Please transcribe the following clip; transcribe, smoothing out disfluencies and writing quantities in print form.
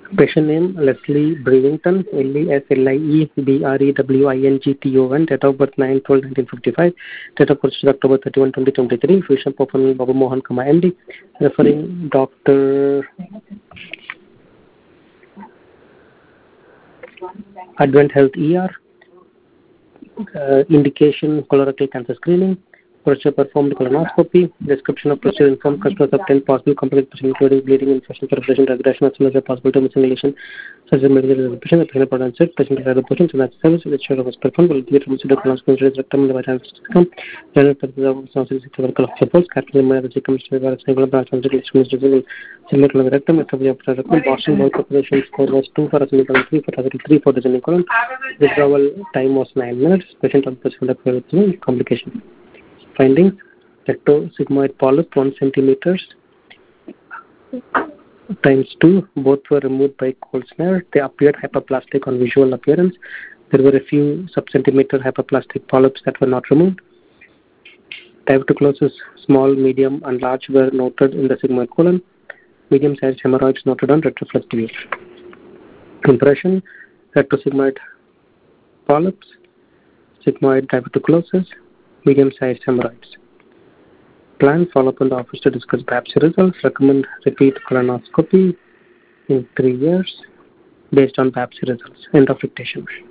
Patient name Leslie Brewington, Lesliebrewington, date of birth 9/12/1955, date of birth October 31, 2023, physician performing Babu Mohan, MD, referring Dr. Advent Health ER, indication colorectal cancer screening, procedure performed colonoscopy, description of procedure informed customers obtained possible complications including bleeding, infection, perforation, regression, as well as a possibility of methylation, such as medical reservation, the patient product check, patient desired portion, and service, which was performed, will be considered colonoscopy, rectum, the vaginal system, general purpose of cervical supports, capital the cecum, single branch, similar to the rectum, Boston Bowl preparation score was 2 for a semicolon, 3 for a 3 for the semicolon, withdrawal time was 9 minutes, patient on the complication. Findings: rectosigmoid polyp 1 centimeters times 2. Both were removed by cold snare. They appeared hyperplastic on visual appearance. There were a few sub-centimeter hyperplastic polyps that were not removed. Diverticulosis, small, medium, and large were noted in the sigmoid colon. Medium-sized hemorrhoids noted on retroflex. Impression: rectosigmoid polyps, sigmoid diverticulosis, medium-sized hemorrhoids. Plan: follow up in the office to discuss biopsy results. Recommend repeat colonoscopy in 3 years based on biopsy results. End of dictation.